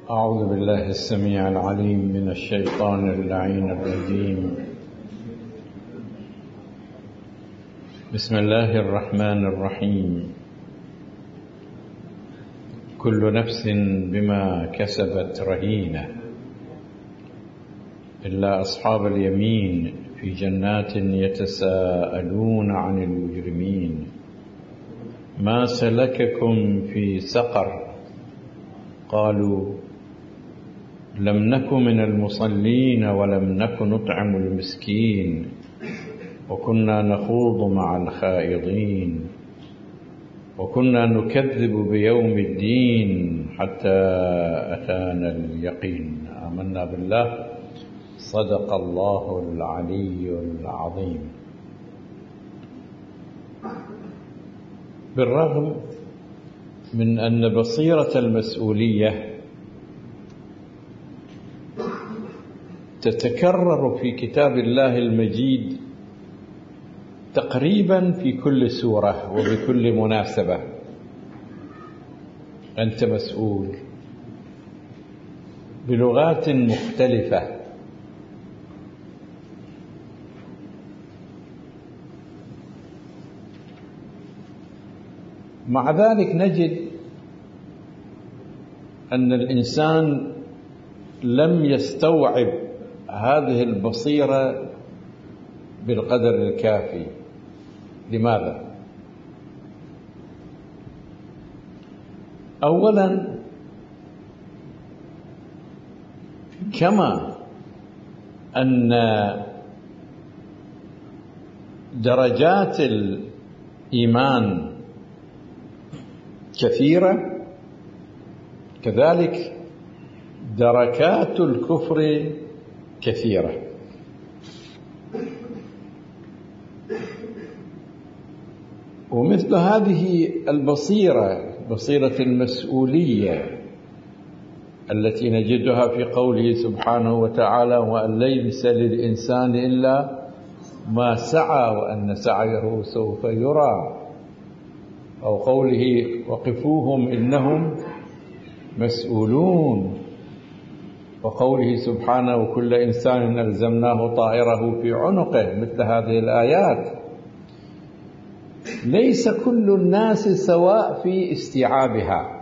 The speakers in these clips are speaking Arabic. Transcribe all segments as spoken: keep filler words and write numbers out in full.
أعوذ بالله السميع العليم من الشيطان اللعين الرجيم. بسم الله الرحمن الرحيم. كل نفس بما كسبت رهينة إلا أصحاب اليمين في جنات يتساءلون عن المجرمين ما سلككم في سقر قالوا لم نك من المصلين ولم نك نطعم المسكين وكنا نخوض مع الخائضين وكنا نكذب بيوم الدين حتى أتانا اليقين. آمنا بالله. صدق الله العلي العظيم. بالرغم من أن بصيرة المسؤولية تتكرر في كتاب الله المجيد تقريبا في كل سورة وبكل مناسبة، أنت مسؤول بلغات مختلفة، مع ذلك نجد أن الإنسان لم يستوعب هذه البصيرة بالقدر الكافي. لماذا؟ أولا، كما أن درجات الإيمان كثيرة، كذلك دركات الكفر كثيرة. ومثل هذه البصيرة، بصيرة المسؤولية التي نجدها في قوله سبحانه وتعالى وأن ليس للإنسان إلا ما سعى وأن سعيه سوف يرى، أو قوله وقفوهم إنهم مسؤولون، وقوله سبحانه وكل إنسان ألزمناه طائره في عنقه. مثل هذه الآيات ليس كل الناس سواء في استيعابها.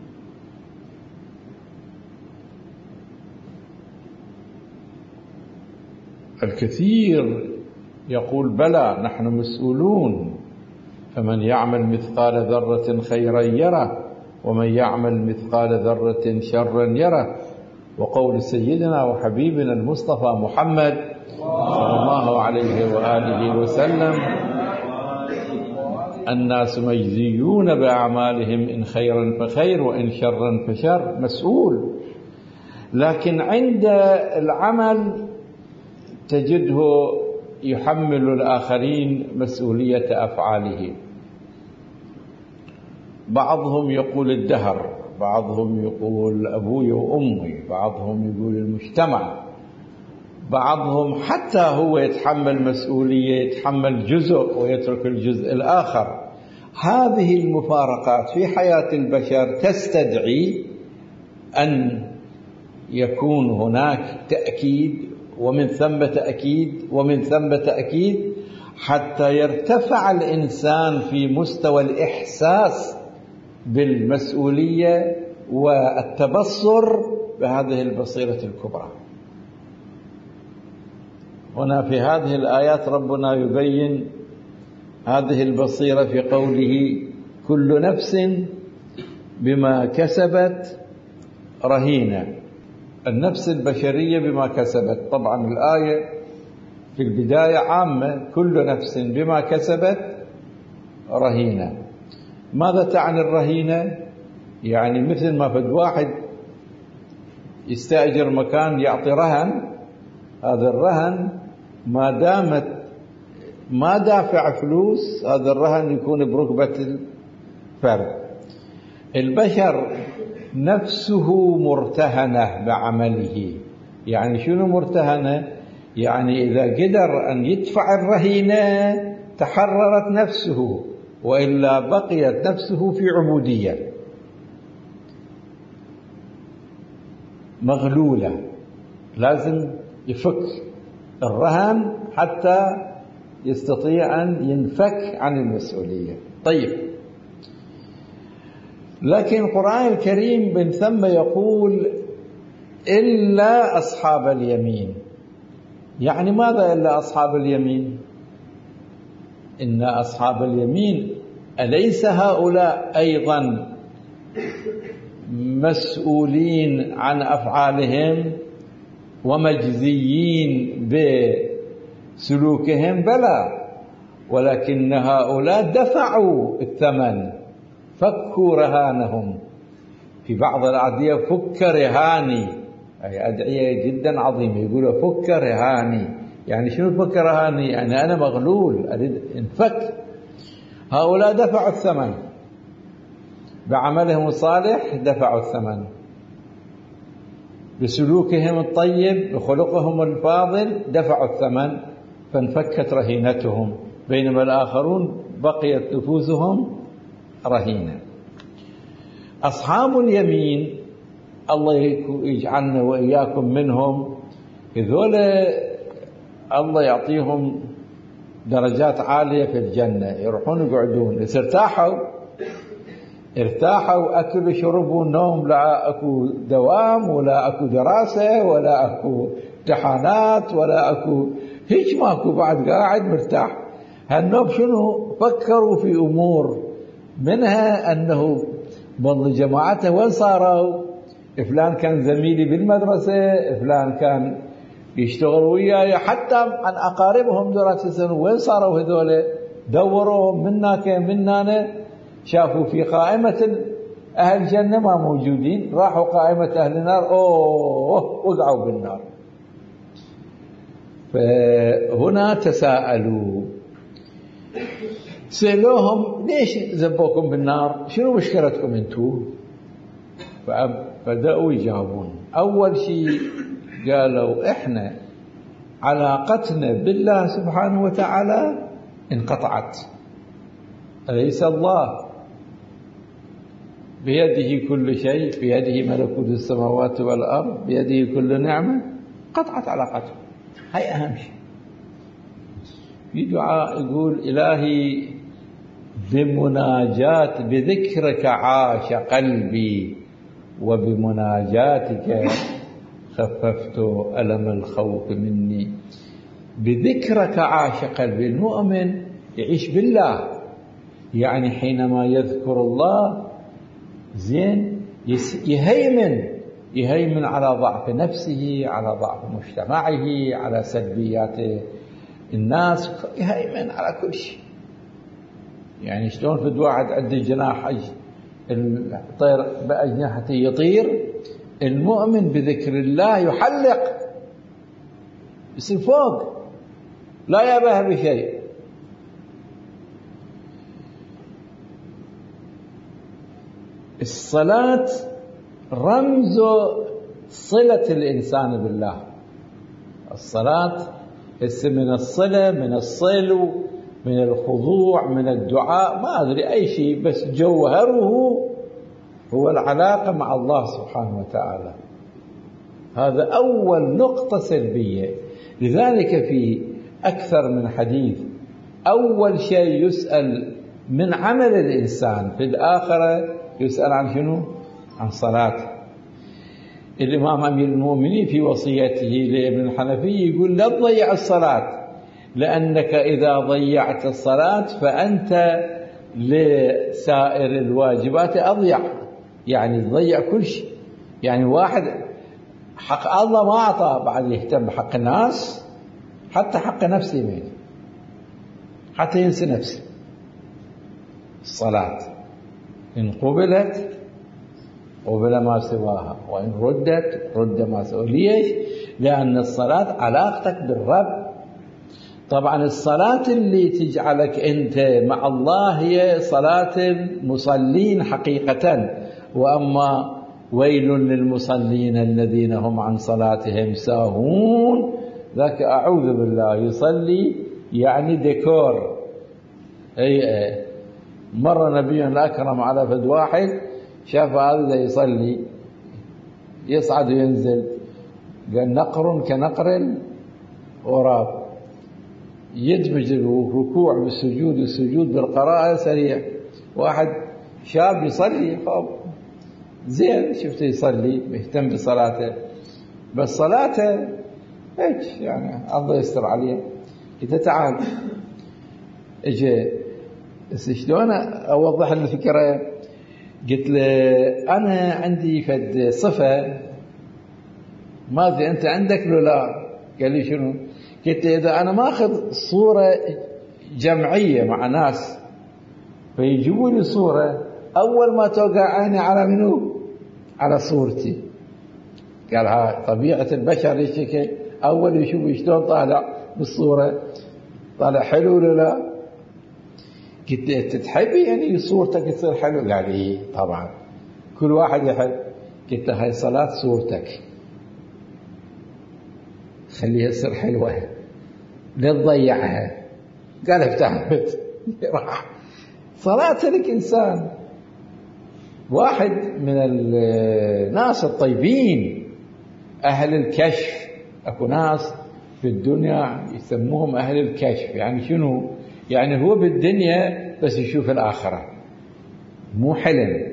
الكثير يقول بلى نحن مسؤولون، فمن يعمل مثقال ذرة خيرا يره ومن يعمل مثقال ذرة شرا يره. وقول سيدنا وحبيبنا المصطفى محمد صلى الله عليه وآله وسلم الناس مجزيون بأعمالهم إن خيرا فخير وإن شرا فشر. مسؤول، لكن عند العمل تجده يحمل الآخرين مسؤولية أفعاله. بعضهم يقول الدهر، بعضهم يقول أبوي وأمي، بعضهم يقول المجتمع، بعضهم حتى هو يتحمل مسؤولية، يتحمل جزء ويترك الجزء الآخر. هذه المفارقات في حياة البشر تستدعي أن يكون هناك تأكيد ومن ثم تأكيد ومن ثم تأكيد حتى يرتفع الإنسان في مستوى الإحساس بالمسؤولية والتبصر بهذه البصيرة الكبرى. هنا في هذه الآيات ربنا يبين هذه البصيرة في قوله كل نفس بما كسبت رهينة. النفس البشرية بما كسبت، طبعا الآية في البداية عامة، كل نفس بما كسبت رهينة. ماذا تعني الرهينة؟ يعني مثل ما فد واحد يستأجر مكان يعطي رهن، هذا الرهن ما دامت ما دافع فلوس هذا الرهن يكون بركبة الفرد. البشر نفسه مرتهنة بعمله. يعني شنو مرتهنة؟ يعني إذا قدر أن يدفع الرهينة تحررت نفسه، وإلا بقيت نفسه في عبودية. مغلولة، لازم يفك الرهن حتى يستطيع أن ينفك عن المسؤولية. طيب، لكن القرآن الكريم من ثم يقول إلا أصحاب اليمين. يعني ماذا إلا أصحاب اليمين؟ إن أصحاب اليمين أليس هؤلاء أيضا مسؤولين عن أفعالهم ومجزيين بسلوكهم؟ بلى، ولكن هؤلاء دفعوا الثمن، فكوا رهانهم. في بعض الأدعية فك رهاني، أي أدعية جدا عظيمة، يقولوا فك رهاني. يعني شنو فك رهاني؟ يعني أنا مغلول أريد انفك. هؤلاء دفعوا الثمن بعملهم الصالح، دفعوا الثمن بسلوكهم الطيب، بخلقهم الفاضل، دفعوا الثمن فانفكت رهينتهم، بينما الآخرون بقيت نفوسهم رهينة. أصحاب اليمين الله يجعلنا وإياكم منهم. هذول الله يعطيهم درجات عالية في الجنة، يروحون يقعدون، إذا ارتاحوا ارتاحوا أكلوا شربوا نوم، لا أكو دوام ولا أكو دراسة ولا أكو امتحانات ولا أكو هيك، ماكو، بعد قاعد مرتاح. هالنوم شنو؟ فكروا في أمور، منها أنه من جماعته وين صاروا؟ فلان كان زميلي بالمدرسة، فلان كان يشتغل وياي، حتى عن أقاربهم دراسة سنة وين صاروا هذول؟ دوروا منا كان مننا، شافوا في قائمة أهل الجنة ما موجودين، راحوا قائمة أهل النار، أوه وقعوا بالنار. فهنا تساءلوا، سألوهم ليش ذبوكم بالنار؟ شنو مشكلتكم انتم؟ فبدأوا يجاوبون. أول شيء قالوا إحنا علاقتنا بالله سبحانه وتعالى انقطعت. أليس الله بيده كل شيء، بيده ملكوت السماوات والأرض، بيده كل نعمة؟ قطعت علاقته، هاي أهم شيء. في دعاء يقول إلهي بمناجات بذكرك عاش قلبي وبمناجاتك خففت ألم الخوف مني. بذكرك عاش قلبي. المؤمن يعيش بالله، يعني حينما يذكر الله زين يهيمن يهيمن على ضعف نفسه، على ضعف مجتمعه، على سلبيات الناس، يهيمن على كل شيء. يعني شلون في واحد عنده جناح الطير بأجنحته يطير، المؤمن بذكر الله يحلق، يصير فوق، لا يبه بشيء. الصلاة رمز صلة الإنسان بالله. الصلاة اسم من الصلة، من الصل، من الخضوع، من الدعاء، ما أدري أي شيء، بس جوهره هو العلاقة مع الله سبحانه وتعالى. هذا أول نقطة سلبية. لذلك في أكثر من حديث أول شيء يسأل من عمل الإنسان في الآخرة يسأل عن شنو؟ عن صلاته. الإمام أمير المؤمنين في وصيته لابن الحنفي يقول لا تضيع الصلاة، لأنك إذا ضيعت الصلاة فأنت لسائر الواجبات أضيع، يعني تضيع كل شيء. يعني واحد حق الله ما أعطى، بعد يهتم بحق الناس، حتى حق نفسه يمين، حتى ينسى نفسه. الصلاة إن قبلت قبل ما سواها، وإن ردت رد ما سواها. ليش؟ لأن الصلاة علاقتك بالرب. طبعا الصلاة اللي تجعلك أنت مع الله هي صلاة المصلين حقيقة. وأما ويل للمصلين الذين هم عن صلاتهم ساهون، ذاك أعوذ بالله يصلي يعني ديكور. أي مرة نبينا الأكرم على فد واحد شاف هذا يصلي، يصعد وينزل. قال نقر كنقر الغراب، يدمج الركوع بالسجود والسجود بالقراءة سريع. واحد شاب يصلي خب زين، شفته يصلي مهتم بصلاته، بس صلاته هيك يعني الله يستر عليه. قلت تعال اجي شلون اوضح الفكره. قلت له انا عندي فد صفه ما ادري انت عندك لو لا. قال لي شنو؟ قلت له اذا انا ماخذ صوره جمعيه مع ناس فيجيبوا لي صوره، اول ما توقع عيني على منو؟ على صورتي. قال ها طبيعه البشر الشكل، اول يشوف شلون طالع بالصوره، طالع حلو ولا لا؟ قلت انت تحبي يعني صورتك تصير حلو؟ قال لي طبعا كل واحد يحب. قلت له هاي صلاة صورتك خليها تصير حلوة لا تضيعها. قال افتهمت راح. صلاة لك إنسان واحد من الناس الطيبين أهل الكشف. أكو ناس في الدنيا يسموهم أهل الكشف. يعني شنو؟ يعني هو بالدنيا بس يشوف الآخرة، مو حلم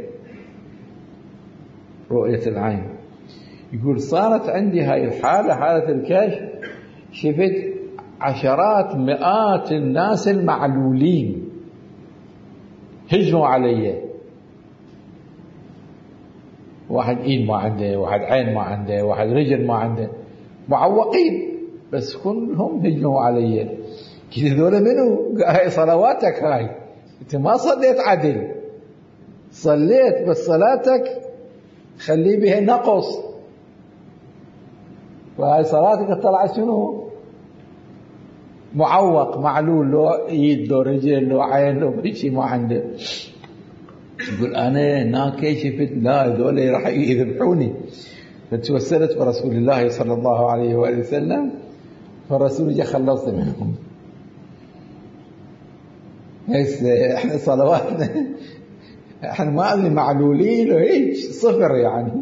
رؤية العين. يقول صارت عندي هاي الحالة، حالة الكشف، شفت عشرات مئات الناس المعلولين هجموا علي. واحد ايد ما عنده، واحد عين ما عنده، واحد رجل ما عنده، معوقين بس كلهم هجموا علي. كذا ذولا منو؟ هاي صلواتك هاي، انت ما صليت عدل، صليت بس صلاتك خلي بها نقص، وهاي صلاتك طلعت شنو؟ معوق معلول، لو ايد لو رجل لو عين لو شيء ما عنده. يقول انا هناك شفت لا هذول راح يذبحوني، فتوسلت برسول الله صلى الله عليه واله وسلم، فالرسول جاء خلصني منهم. هسه احنا صلواتنا احنا ما ادري معلولين وهيك صفر يعني.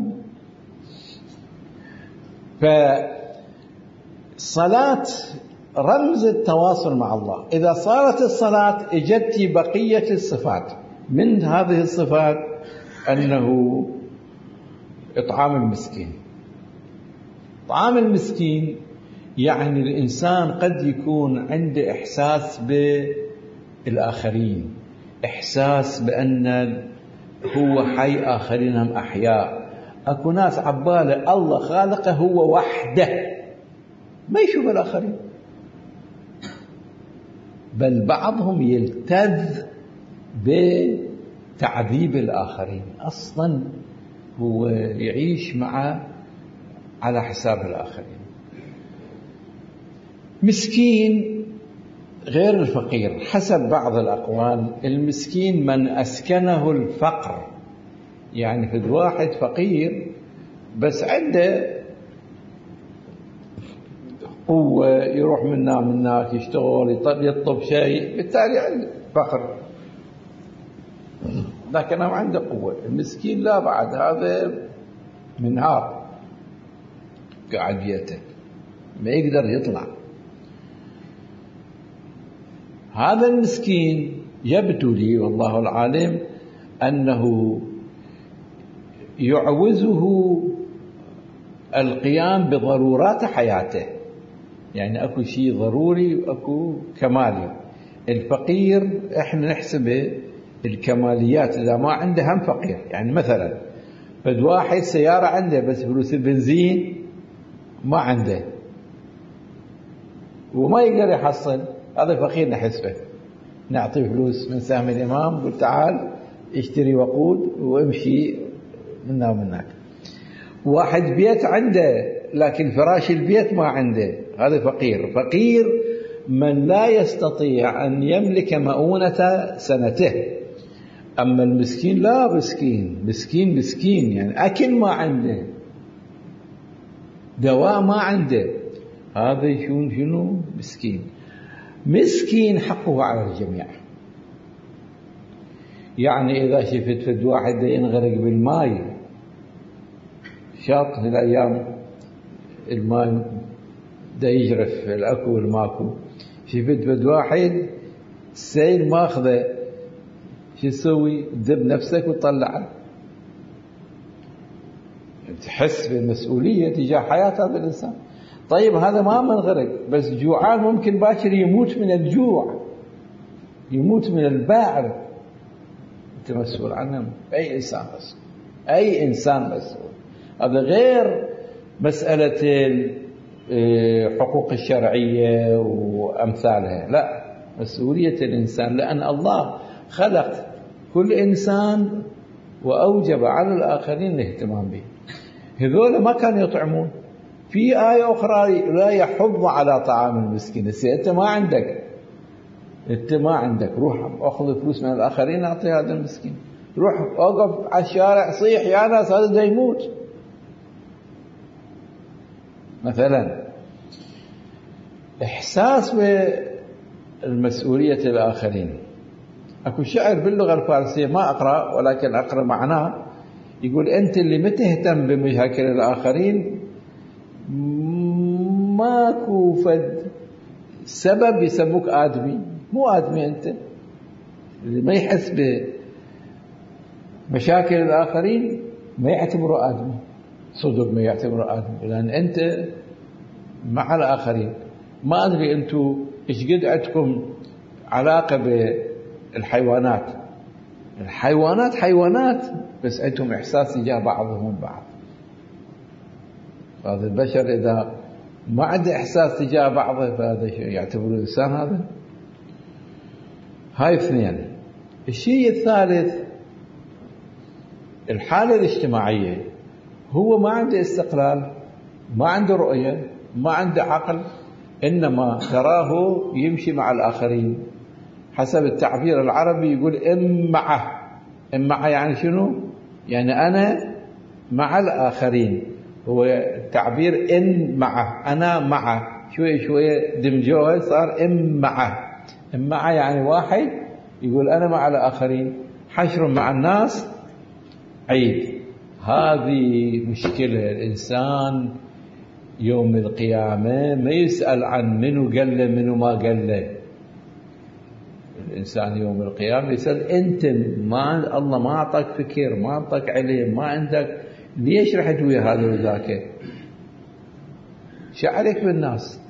فالصلاة رمز التواصل مع الله. إذا صارت الصلاة اجت بقية الصفات. من هذه الصفات أنه إطعام المسكين. طعام المسكين يعني الإنسان قد يكون عنده إحساس بالآخرين، إحساس بأن هو حي آخرين هم أحياء. أكو ناس عبالة الله خالقه هو وحده ما يشوف الآخرين، بل بعضهم يلتذ بتعذيب الآخرين، أصلا هو يعيش مع على حساب الآخرين. مسكين غير الفقير حسب بعض الأقوال. المسكين من أسكنه الفقر، يعني في واحد فقير بس عنده قوة يروح منا مناك يشتغل يطلب شيء، بالتالي عنده فقر لكن هو عنده قوة. المسكين لا، بعد هذا منهار قاعد بيته ما يقدر يطلع. هذا المسكين يبدو لي والله العالم أنه يعوزه القيام بضرورات حياته، يعني أكو شيء ضروري وأكو كمالي. الفقير إحنا نحسبه الكماليات، إذا ما عنده هم فقير. يعني مثلا فد واحد سيارة عنده بس فلوس البنزين ما عنده وما يقدر يحصل، هذا فقير نحسبه، نعطيه فلوس من سهم الإمام، قل تعال اشتري وقود وامشي منا ومناك. واحد بيت عنده لكن فراش البيت ما عنده، هذا فقير. فقير من لا يستطيع أن يملك مؤونة سنته. أما المسكين لا، مسكين مسكين مسكين يعني أكل ما عنده، دواء ما عنده، هذا يكون شنو؟ مسكين. مسكين حقه على الجميع. يعني إذا شفت فد واحد ينغرق بالماء نشاط في الأيام الماء دا يجرف الأكو والماكو، في بد بد واحد السيل ماخذه، شو تسوي؟ تدب نفسك وتطلعه. تحس بالمسؤولية تجاه حياة هذا الإنسان. طيب هذا ما منغرق، بس جوعان ممكن باكر يموت من الجوع، يموت من الباعر، أنت مسؤول عنه. أي إنسان مسؤول، أي إنسان مسؤول. هذا غير مسألة الحقوق الشرعية وأمثالها، لا، مسؤولية الإنسان، لأن الله خلق كل إنسان وأوجب على الآخرين الاهتمام به. هذول ما كانوا يطعمون. في آية أخرى لا يحض على طعام المسكين. أنت ما عندك، أنت ما عندك، روح أخذ فلوس من الآخرين أعطي هذا المسكين. روح أوقف على الشارع صيح يا ناس هذا دا يموت مثلا. إحساس بالمسؤولية الآخرين. أكو شعر باللغة الفارسية ما أقرأ ولكن أقرأ معناه، يقول أنت اللي ما تهتم بمشاكل الآخرين ماكو فد سبب يسموك آدمي. مو آدمي أنت اللي ما يحس بمشاكل الآخرين، ما يعتبره آدمي، صدق ما يعتبره آدمي، لأن أنت مع الآخرين. ما أدري أنتوا إيش قد عندكم علاقة بالحيوانات. الحيوانات حيوانات بس عندهم إحساس تجاه بعضهم بعض. هذا البشر إذا ما عنده إحساس تجاه بعضه فهذا شيء يعتبر الإنسان هذا. هاي اثنين. الشيء الثالث الحالة الاجتماعية. هو ما عنده استقلال، ما عنده رؤية، ما عنده عقل، إنما تراه يمشي مع الآخرين. حسب التعبير العربي يقول إم معه. إم معه يعني شنو؟ يعني أنا مع الآخرين. هو تعبير إن معه، أنا معه، شوية شوية دمجوه صار إم معه. إم معه يعني واحد يقول أنا مع الآخرين، حشر مع الناس عيد. هذه مشكلة. الإنسان يوم القيامة ما يسأل عن منو قال له منو ما قال له. الإنسان يوم القيامة يسأل أنت ما الله ما أعطاك فكر، ما أعطاك علم، ما عندك، ليش رحت ويا هذا وذاك؟ شو عليك بالناس؟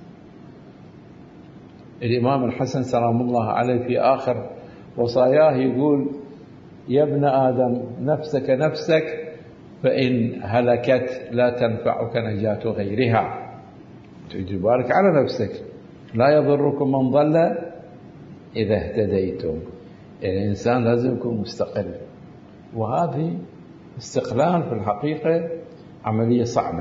الإمام الحسن سلام الله عليه في آخر وصاياه يقول يا ابن آدم نفسك نفسك فإن هلكت لا تنفعك نجاة غيرها. تبارك على نفسك، لا يضركم من ضل إذا اهتديتم. الإنسان لازم يكون مستقل، وهذه استقلال في الحقيقة عملية صعبة.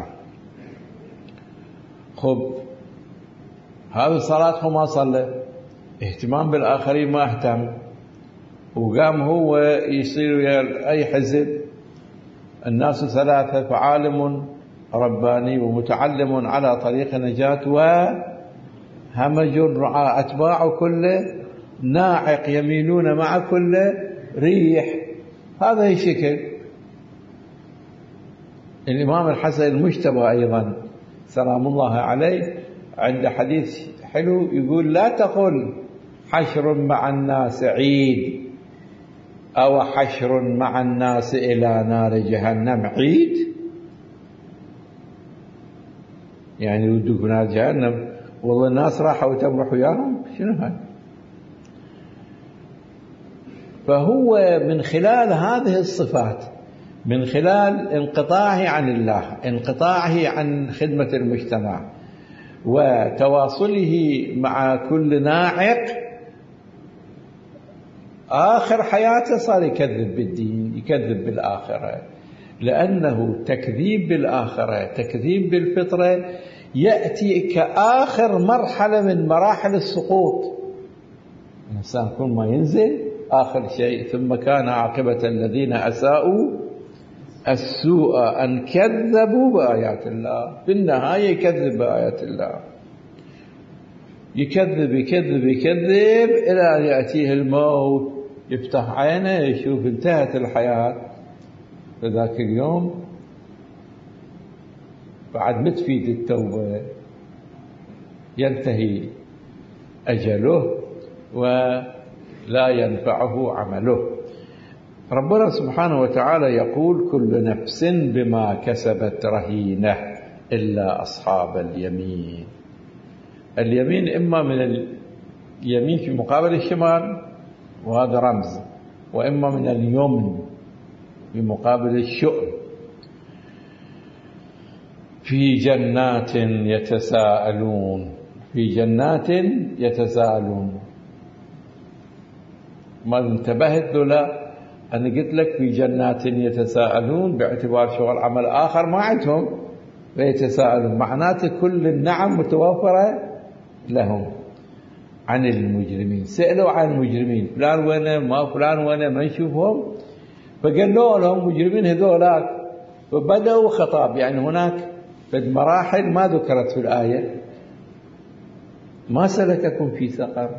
خب هذا صلاته ما صلى، اهتمام بالآخرين ما اهتم، وقام هو يصير أي حزب. الناس ثلاثة، فعالم رباني ومتعلم على طريق نجاة وهمج رعاء أتباع كله ناعق يميلون مع كل ريح. هذا الشكل. الإمام الحسن المجتبى أيضا سلام الله عليه عند حديث حلو يقول لا تقل حشر مع الناس عيد أو حشر مع الناس إلى نار جهنم عيد. يعني يودوك نار جهنم والله الناس راحوا وتمرح وياهم، شنو هذا؟ فهو من خلال هذه الصفات، من خلال انقطاعه عن الله، انقطاعه عن خدمة المجتمع، وتواصله مع كل ناعق، آخر حياته صار يكذب بالدين، يكذب بالآخرة. لأنه تكذيب بالآخرة، تكذيب بالفطرة، يأتي كآخر مرحلة من مراحل السقوط. الإنسان كل ما ينزل آخر شيء. ثم كان عاقبة الذين أساءوا السوء أن كذبوا بآيات الله. في النهاية يكذب بآيات الله، يكذب يكذب يكذب إلى أن يأتيه الموت، يفتح عينه يشوف انتهت الحياة. في ذاك اليوم بعد ما تفيد التوبة ينتهي أجله ولا ينفعه عمله. ربنا سبحانه وتعالى يقول كل نفس بما كسبت رهينة إلا أصحاب اليمين. اليمين إما من اليمين في مقابل الشمال وهذا رمز، وإما من اليمن في مقابل الشؤم. في جنات يتساءلون، في جنات يتساءلون. ما انتبهت له لا، أنا قلت لك في جنات يتساءلون باعتبار شغل عمل آخر ما عندهم فيتساءلون، معناته كل النعم متوفرة لهم. عن المجرمين، سألوا عن المجرمين فلان وين ما فلان وين ما نشوفهم، فقالوا لهم مجرمين هذولاك، فبدأوا خطاب. يعني هناك مراحل ما ذكرت في الآية. ما سلككم في سقر،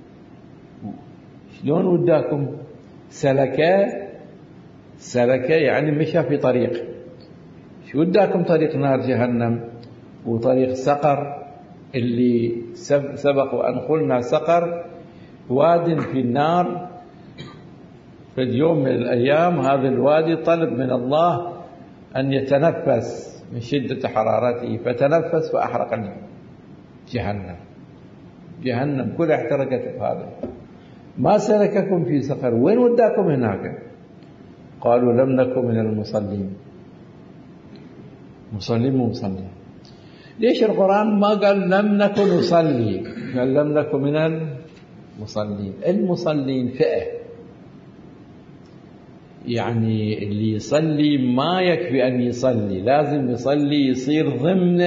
شلون وداكم؟ سلك سلك يعني مشى في طريق. شو وداكم طريق نار جهنم وطريق سقر اللي سبق وأن قلنا سقر واد في النار. في اليوم من الأيام هذا الوادي طلب من الله أن يتنفس من شدة حرارته، فتنفس فأحرق جهنم. جهنم كلها احترقت بهذا. ما سلككم في سقر، وين وداكم هناك؟ قالوا لم نكن من المصلين. مصلين مو مصلين. ليش القرآن ما قال لم نكن نصلي؟ قال لم نكن من المصلين. المصلين فئة، يعني اللي يصلي ما يكفي أن يصلي، لازم يصلي يصير ضمن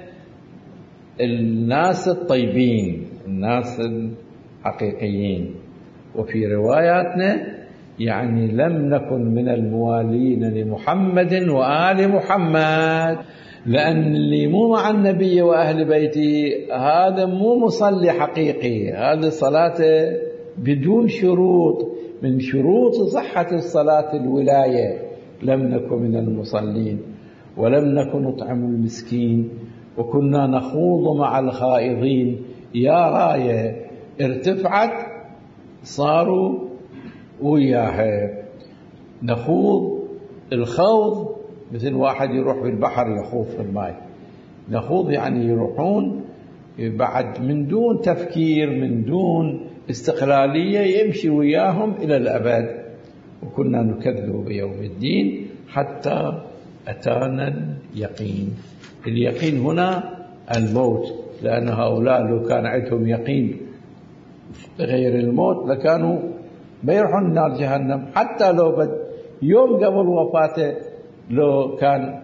الناس الطيبين، الناس الحقيقيين. وفي رواياتنا يعني لم نكن من الموالين لمحمد وآل محمد، لأن اللي مو مع النبي وأهل بيته هذا مو مصلي حقيقي، هذا صلاة بدون شروط. من شروط صحة الصلاة الولاية. لم نكن من المصلين ولم نكن نطعم المسكين وكنا نخوض مع الخائضين. يا راية ارتفعت صاروا وياها. نخوض، الخوض مثل واحد يروح بالبحر يخوض في الماء. نخوض يعني يروحون بعد من دون تفكير، من دون استقلالية، يمشي وياهم إلى الأبد. وكنا نكذب بيوم الدين حتى أتانا اليقين. اليقين هنا الموت، لأن هؤلاء لو كان عندهم يقين غير الموت لكانوا بيروحون نار جهنم. حتى لو بد يوم قبل وفاته لو كان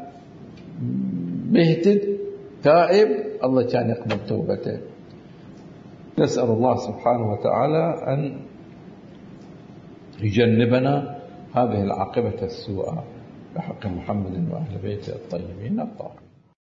مهتد تائب الله كان يقبل توبته. نسأل الله سبحانه وتعالى أن يجنبنا هذه العاقبة السوء بحق محمد وأهل بيته الطيبين الطاهرين.